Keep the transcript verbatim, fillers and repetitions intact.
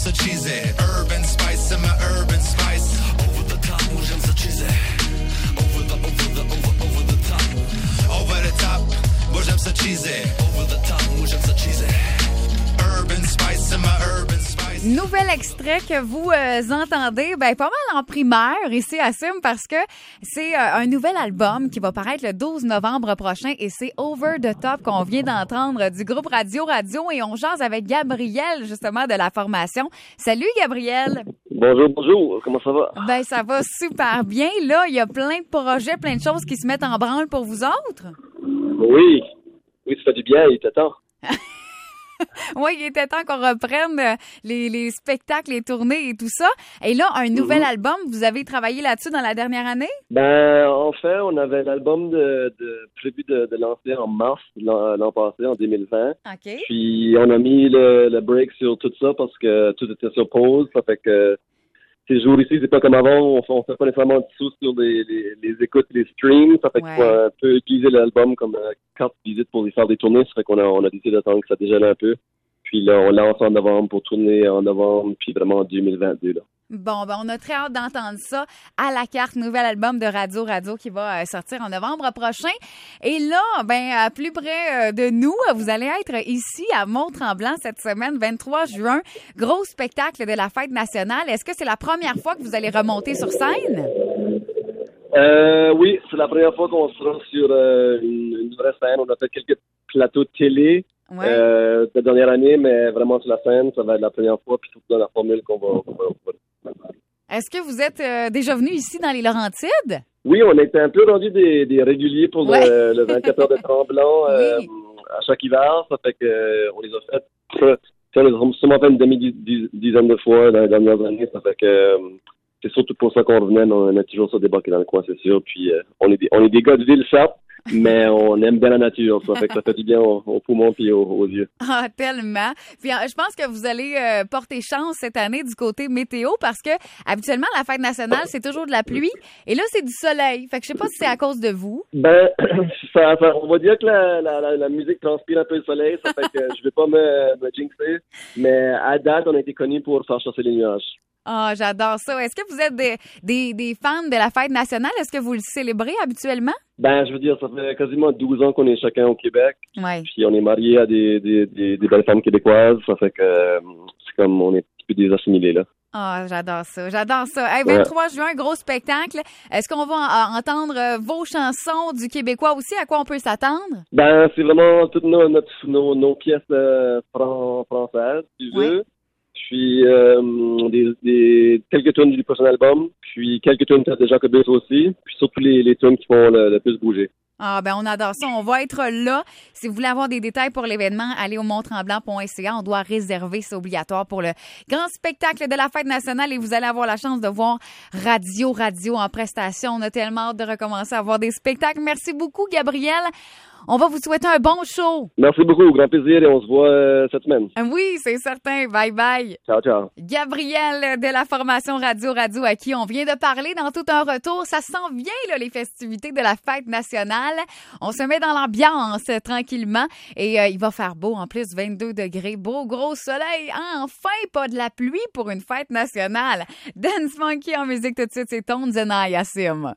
ça cheesy. Urban spice, c'est ma urban spice. Over the top, moi j'aime ça cheesy. Over the, over the, over, over the top. Over the top, moi j'aime ça cheesy. Over the top, moi j'aime ça cheesy. Urban spice, c'est ma urban spice. Nouvel extrait que vous euh, entendez, ben pas mal en primaire ici à Sim parce que c'est euh, un nouvel album qui va paraître le douze novembre prochain et c'est Over the Top qu'on vient d'entendre du groupe Radio Radio et on jase avec Gabriel justement de la formation. Salut Gabriel! Bonjour, bonjour, comment ça va? Ben ça va super bien. Là, il y a plein de projets, plein de choses qui se mettent en branle pour vous autres. Oui, oui, ça fait du bien, il était temps. Oui, il était temps qu'on reprenne les, les spectacles, les tournées et tout ça. Et là, un nouvel mm-hmm. album, vous avez travaillé là-dessus dans la dernière année? Ben, en fait, on avait l'album de, de prévu de, de lancer en mars l'an, l'an passé, en deux mille vingt. OK. Puis, on a mis le, le break sur tout ça parce que tout était sur pause. Ça fait que ces jours ici, c'est pas comme avant. On, on fait pas nécessairement de sous sur les, les, les écoutes, les streams. Ça fait ouais. qu'il faut un peu utiliser l'album comme euh, carte de visite pour y faire des tournées. Ça fait qu'on a, on a décidé d'attendre que ça dégèle un peu. Puis là, on lance en novembre pour tourner en novembre, puis vraiment en deux mille vingt-deux, là. Bon, ben on a très hâte d'entendre ça à la carte, nouvel album de Radio Radio qui va euh, sortir en novembre prochain. Et là, ben à plus près euh, de nous, vous allez être ici à Mont-Tremblant cette semaine, vingt-trois juin, gros spectacle de la fête nationale. Est-ce que c'est la première fois que vous allez remonter sur scène? Euh, oui, c'est la première fois qu'on sera sur euh, une, une vraie scène. On a fait quelques plateaux de télé. Ouais. Euh, la dernière année, mais vraiment sur la scène, ça va être la première fois, puis surtout dans la formule qu'on va, qu'on va, qu'on va. Est-ce que vous êtes euh, déjà venu ici dans les Laurentides? Oui, on était un peu rendu des, des réguliers pour ouais. le, le vingt-quatre heures de Tremblant euh, oui. à chaque hiver. Ça fait que euh, on les a fait, ça, on les a sûrement fait une demi-dizaine de fois dans les dernières années. Ça fait que euh, c'est surtout pour ça qu'on revenait. On a toujours ça débarqué dans le coin, c'est sûr. Puis euh, on est des, on est des gars de ville, ça. Mais on aime bien la nature, ça fait que ça fait du bien aux, aux poumons et aux, aux yeux. Ah, tellement. Puis je pense que vous allez euh, porter chance cette année du côté météo parce que habituellement, la fête nationale, c'est toujours de la pluie. Et là, c'est du soleil. Fait que je sais pas si c'est à cause de vous. Ben, ça, ça, on va dire que la, la, la, la musique transpire un peu le soleil. Ça fait que je vais pas me, me jinxer. Mais à date, on a été connus pour faire chasser les nuages. Ah, oh, j'adore ça. Est-ce que vous êtes des, des, des fans de la fête nationale? Est-ce que vous le célébrez habituellement? Ben, je veux dire, ça fait quasiment douze ans qu'on est chacun au Québec. Ouais. Puis on est mariés à des, des, des, des belles femmes québécoises. Ça fait que euh, c'est comme on est un petit peu des assimilés, là. Ah, oh, j'adore ça. J'adore ça. Hey, vingt-trois ouais. juin, gros spectacle. Est-ce qu'on va en, entendre vos chansons du québécois aussi? À quoi on peut s'attendre? Ben, c'est vraiment toutes nos, notre, nos, nos pièces euh, fran- françaises, si tu veux. Puis euh, des, des quelques tunes du prochain album, puis quelques tunes de Jacobus aussi, puis surtout les, les tunes qui font le, le plus bouger. Ah ben on adore ça, on va être là. Si vous voulez avoir des détails pour l'événement, allez au mont tremblant point c a. On doit réserver, c'est obligatoire pour le grand spectacle de la fête nationale et vous allez avoir la chance de voir Radio Radio en prestation. On a tellement hâte de recommencer à voir des spectacles. Merci beaucoup Gabriel. On va vous souhaiter un bon show. Merci beaucoup, grand plaisir et on se voit euh, cette semaine. Oui, c'est certain. Bye bye. Ciao, ciao. Gabriel de la formation Radio Radio à qui on vient de parler dans tout un retour. Ça sent bien là, les festivités de la fête nationale. On se met dans l'ambiance tranquillement et euh, il va faire beau en plus, vingt-deux degrés, beau gros soleil. Enfin, pas de la pluie pour une fête nationale. Dance Monkey en musique tout de suite, c'est Tones and I à Sim.